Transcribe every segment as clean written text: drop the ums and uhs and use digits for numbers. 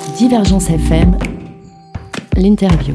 Divergence FM, l'interview.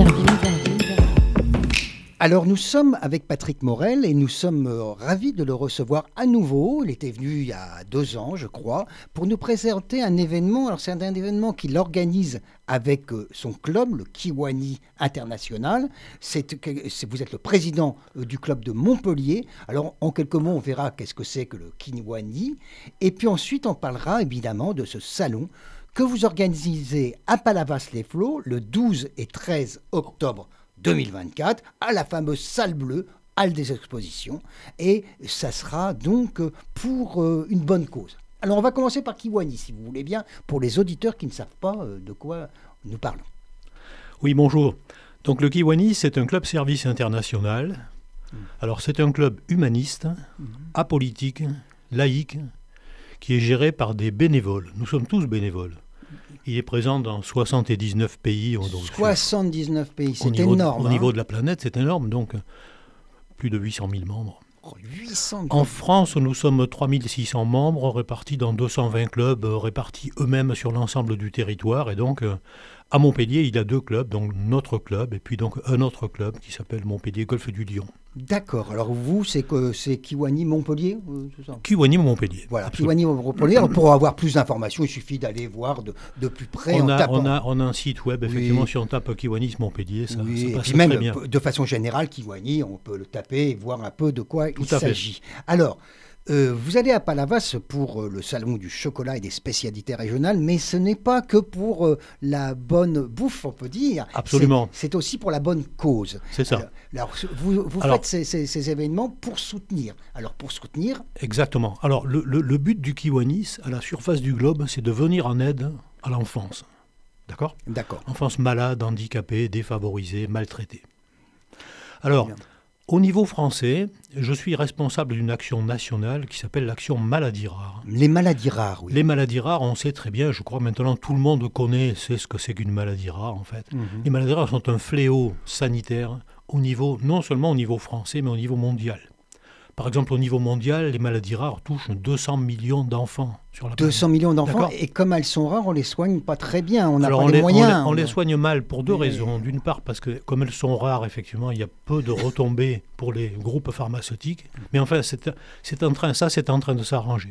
Alors nous sommes avec Patrick Morel et nous sommes ravis de le recevoir à nouveau. Il était venu il y a 2 ans, je crois, pour nous présenter un événement. Alors c'est un événement qu'il organise avec son club, le Kiwani International. Vous êtes le président du club de Montpellier. Alors en quelques mots, on verra qu'est-ce que c'est que le Kiwani. Et puis ensuite, on parlera évidemment de ce salon que vous organisez à Palavas-les-Flots le 12 et 13 octobre 2024, à la fameuse salle bleue, halle des expositions, et ça sera donc pour une bonne cause. Alors on va commencer par Kiwani, si vous voulez bien, pour les auditeurs qui ne savent pas de quoi nous parlons. Oui, bonjour. Donc le Kiwani, c'est un club service international. Alors c'est un club humaniste, apolitique, laïque, qui est géré par des bénévoles. Nous sommes tous bénévoles. Il est présent dans 79 pays. 79 pays, c'est énorme. Au niveau de la planète, c'est énorme, donc plus de 800 000 membres. 800 en France, nous sommes 3600 membres répartis dans 220 clubs, répartis eux-mêmes sur l'ensemble du territoire. Et donc, à Montpellier, il y a 2 clubs, donc notre club et puis donc un autre club qui s'appelle Montpellier Golfe du Lion. D'accord. Alors vous, c'est Kiwani Montpellier, c'est ça ? Kiwani Montpellier. Voilà, Kiwani Montpellier. Alors, pour avoir plus d'informations, il suffit d'aller voir de plus près on a un site web, effectivement, si on tape Kiwani Montpellier, ça passe puis même, très bien. De façon générale, Kiwani, on peut le taper et voir un peu de quoi il s'agit. Alors, vous allez à Palavas pour le salon du chocolat et des spécialités régionales, mais ce n'est pas que pour la bonne bouffe, on peut dire. Absolument. C'est aussi pour la bonne cause. C'est ça. Alors vous faites ces événements pour soutenir. Alors, pour soutenir... Exactement. Alors, le but du Kiwani, à la surface du globe, c'est de venir en aide à l'enfance. D'accord ? D'accord. Enfance malade, handicapée, défavorisée, maltraitée. Alors... Au niveau français, je suis responsable d'une action nationale qui s'appelle l'action maladies rares. Les maladies rares, oui. Les maladies rares, on sait très bien, je crois maintenant tout le monde sait ce que c'est qu'une maladie rare en fait. Les maladies rares sont un fléau sanitaire non seulement au niveau français, mais au niveau mondial. Par exemple, au niveau mondial, les maladies rares touchent 200 millions d'enfants sur la planète. 200 millions d'enfants, d'accord. Et comme elles sont rares, on les soigne pas très bien, on n'a pas les moyens. On les soigne mal pour 2 raisons. D'une part, parce que comme elles sont rares, effectivement, il y a peu de retombées pour les groupes pharmaceutiques. Mais enfin, c'est en train de s'arranger.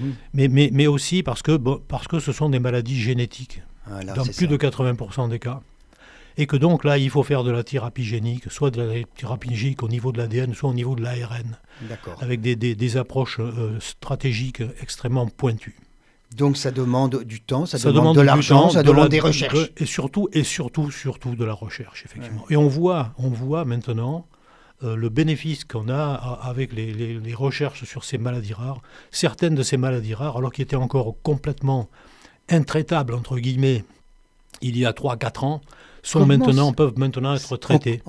Mais aussi parce que ce sont des maladies génétiques, dans plus de 80% des cas. Et que donc là, il faut faire de la thérapie génique, soit de la thérapie génique au niveau de l'ADN, soit au niveau de l'ARN, avec des approches stratégiques extrêmement pointues. Donc ça demande du temps, ça demande de l'argent, ça demande des recherches. Et surtout de la recherche, effectivement. Ouais. Et on voit maintenant le bénéfice qu'on a avec les recherches sur ces maladies rares. Certaines de ces maladies rares, alors qu'elles étaient encore complètement intraitables, entre guillemets, il y a 3-4 ans, peuvent maintenant être traités.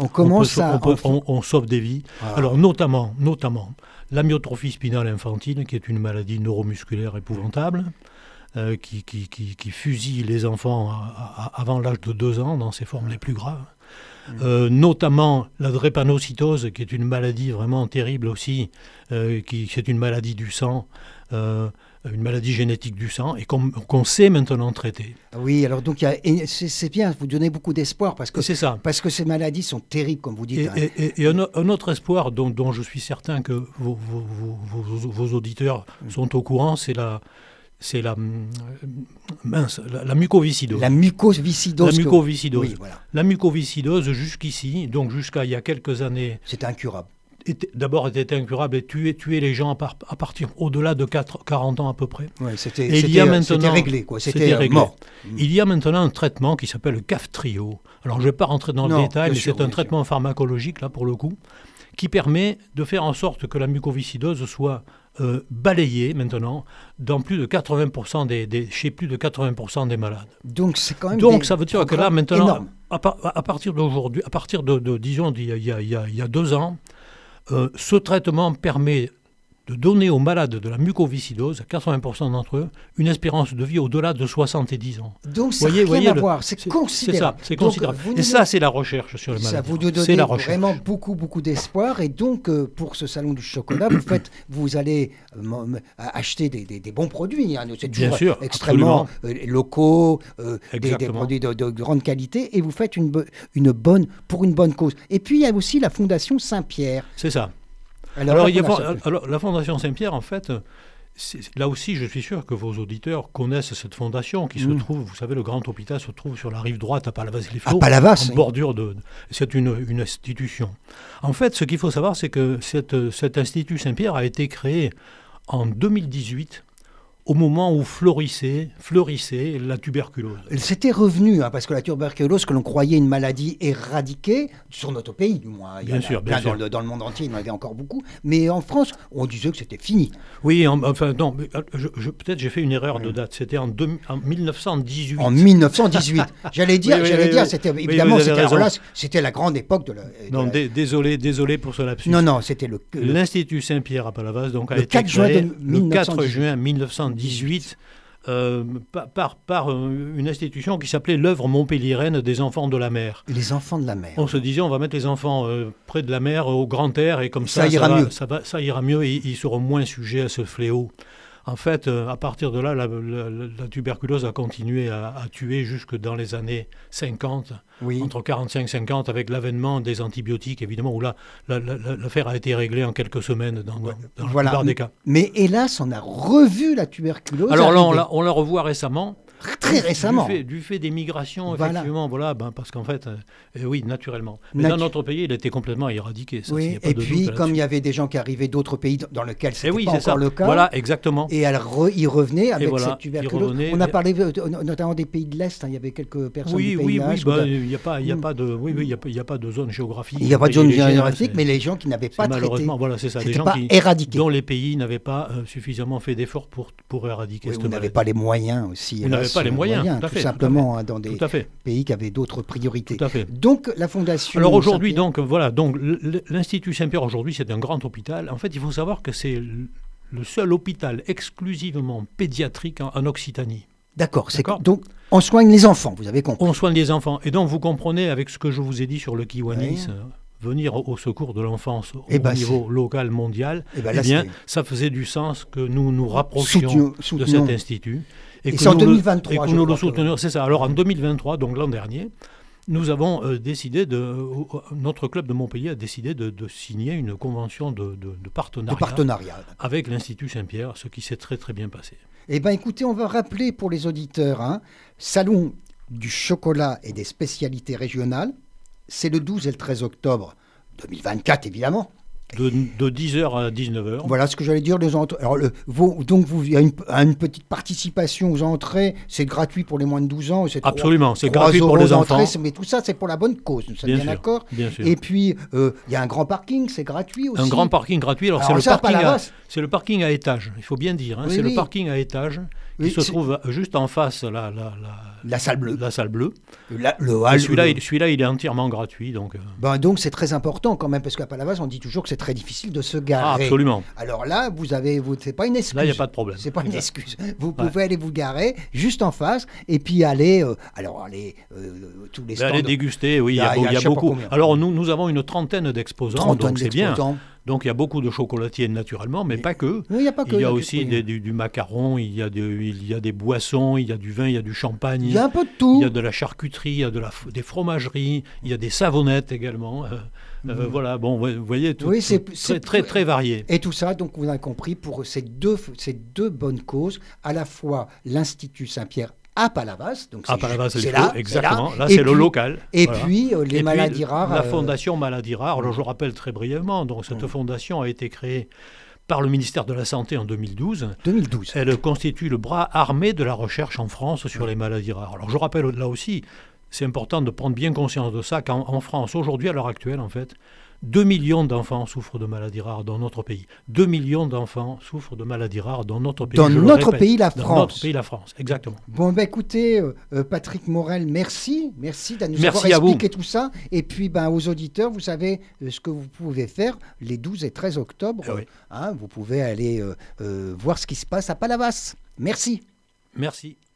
On sauve des vies. Ah. Alors notamment l'amyotrophie spinale infantile, qui est une maladie neuromusculaire épouvantable, qui fusille les enfants avant l'âge de 2 ans dans ses formes les plus graves. Notamment la drépanocytose, qui est une maladie vraiment terrible aussi, c'est une maladie du sang, une maladie génétique du sang, et qu'on sait maintenant traiter. Oui, alors donc c'est bien, vous donnez beaucoup d'espoir, parce que ces maladies sont terribles, comme vous dites. Et un autre espoir dont je suis certain que vos auditeurs sont au courant, c'est la mucoviscidose. La mucoviscidose. Oui, voilà. La mucoviscidose, jusqu'ici, donc jusqu'à il y a quelques années... C'était incurable. D'abord, était incurable et tuait les gens à partir au-delà de 40 ans à peu près. Ouais, c'était réglé, quoi. C'était réglé. Mort. Il y a maintenant un traitement qui s'appelle le Kaftrio. Alors, je ne vais pas rentrer dans le détail, mais c'est un traitement pharmacologique, là, pour le coup, qui permet de faire en sorte que la mucoviscidose soit balayée maintenant dans plus de 80% chez plus de 80% des malades. Donc, c'est quand même Donc, ça veut dire que là, maintenant, à partir d'aujourd'hui, à partir disons, il y a 2 ans, ce traitement permet de donner aux malades de la mucoviscidose, 80% d'entre eux, une espérance de vie au-delà de 70 ans. Donc ça n'a rien à voir, c'est considérable. C'est ça, c'est considérable. Et ça, c'est la recherche sur les maladies rares. Ça vous donne vraiment beaucoup, beaucoup d'espoir. Et donc, pour ce salon du chocolat, vous allez acheter des bons produits. Hein. C'est toujours extrêmement locaux, des produits de grande qualité. Et vous faites pour une bonne cause. Et puis, il y a aussi la Fondation Saint-Pierre. C'est ça. Alors, la Fondation Saint-Pierre, en fait, là aussi, je suis sûr que vos auditeurs connaissent cette fondation qui se trouve, vous savez, le grand hôpital se trouve sur la rive droite à Palavas-les-Flots, en bordure de... C'est une institution. En fait, ce qu'il faut savoir, c'est que cet Institut Saint-Pierre a été créé en 2018, au moment où florissait la tuberculose. C'était revenu, parce que la tuberculose, que l'on croyait une maladie éradiquée, sur notre pays du moins, bien sûr. Dans le monde entier, il y en avait encore beaucoup, mais en France, on disait que c'était fini. Oui, peut-être j'ai fait une erreur de date, c'était en 1918. En 1918, j'allais dire, c'était évidemment, c'était la grande époque de la... Désolé pour ce lapsus. Non, c'était l'Institut Saint-Pierre à Palavas, donc a été créé le 4 juin 1918 par une institution qui s'appelait l'œuvre montpelliéraine des enfants de la mer. Les enfants de la mer. On se disait, on va mettre les enfants près de la mer, au grand air, et comme ça ça ira mieux et ils seront moins sujets à ce fléau. En fait, à partir de là, la tuberculose a continué à tuer jusque dans les années 50, entre 45 et 50, avec l'avènement des antibiotiques, évidemment, où là, l'affaire a été réglée en quelques semaines dans la plupart des cas. Mais hélas, on a revu la tuberculose. Alors là, on la revoit récemment. Très récemment. Du fait des migrations, effectivement, parce qu'en fait, oui, naturellement. Mais dans notre pays, il était complètement éradiqué. Ça, et puis, comme il y avait des gens qui arrivaient d'autres pays dans lesquels ce n'était pas encore le cas. Voilà, exactement. Et ils revenaient avec cette tuberculose. On a parlé notamment des pays de l'Est, il y avait quelques personnes du pays de l'Est. Il n'y a pas de zone géographique. Il n'y a pas de zone géographique, mais les gens qui n'avaient pas traité. Malheureusement, voilà, c'est ça. Des gens dont les pays n'avaient pas suffisamment fait d'efforts pour éradiquer cette maladie. Vous n'avez pas les moyens aussi. Pas les moyens, tout simplement, dans des pays qui avaient d'autres priorités. Tout à fait. Donc, la Fondation... Alors aujourd'hui, donc l'Institut Saint-Pierre, aujourd'hui, c'est un grand hôpital. En fait, il faut savoir que c'est le seul hôpital exclusivement pédiatrique en Occitanie. D'accord. Donc, on soigne les enfants, vous avez compris. On soigne les enfants. Et donc, vous comprenez, avec ce que je vous ai dit sur le Kiwanis... venir au secours de l'enfance au niveau local, mondial, ça faisait du sens que nous nous rapprochions de cet institut. Et c'est en 2023. Et que nous le soutenions. C'est ça. Alors en 2023, donc l'an dernier, nous avons décidé notre club de Montpellier a décidé de signer une convention de partenariat avec l'Institut Saint-Pierre, ce qui s'est très très bien passé. Écoutez, on va rappeler pour les auditeurs, Salon du chocolat et des spécialités régionales. C'est le 12 et le 13 octobre 2024, évidemment. De 10h à 19h. Voilà ce que j'allais dire. Alors, il y a une petite participation aux entrées. C'est gratuit pour les moins de 12 ans. Absolument, c'est gratuit pour les enfants. Mais tout ça, c'est pour la bonne cause. Nous sommes bien d'accord. Bien sûr. Et puis, il y a un grand parking, c'est gratuit aussi. Un grand parking gratuit. Alors c'est le parking à étage, il faut bien dire. C'est le parking à étage qui se trouve juste en face la salle bleue. La salle bleue. Le hall. Celui-là, il est entièrement gratuit. Donc c'est très important quand même, parce qu'à Palavas, on dit toujours que c'est très difficile de se garer. Absolument. Alors là, c'est pas une excuse. Là, il n'y a pas de problème. C'est pas une excuse. Vous pouvez aller vous garer juste en face et puis aller, tous les stands. Aller déguster, oui, il y a beaucoup. Alors nous avons une trentaine d'exposants, donc c'est bien. Donc il y a beaucoup de chocolatiers naturellement, mais pas que. Il y a aussi du macaron, il y a des boissons, il y a du vin, il y a du champagne. Il y a un peu de tout. Il y a de la charcuterie, il y a des fromageries, il y a des savonnettes également. Voilà, bon, vous voyez, tout, c'est très, très varié. Et tout ça, donc vous avez compris, pour ces deux bonnes causes, à la fois l'Institut Saint-Pierre à Palavas, donc c'est là, exactement. Là, c'est le local. Et puis les maladies rares. La Fondation Maladies Rares. Alors, je rappelle très brièvement. Donc, cette fondation a été créée par le ministère de la Santé en 2012. Elle constitue le bras armé de la recherche en France sur les maladies rares. Alors, je rappelle là aussi, c'est important de prendre bien conscience de ça, qu'en France, aujourd'hui, à l'heure actuelle, en fait, 2 millions d'enfants souffrent de maladies rares dans notre pays. 2 millions d'enfants souffrent de maladies rares dans notre pays. Dans notre pays, la Dans France. notre pays, la France, exactement. Bon, écoutez, Patrick Morel, merci. Merci de nous Merci avoir à expliqué tout ça. Et puis, aux auditeurs, vous savez ce que vous pouvez faire les 12 et 13 octobre. Oui. Vous pouvez aller voir ce qui se passe à Palavas. Merci. Merci.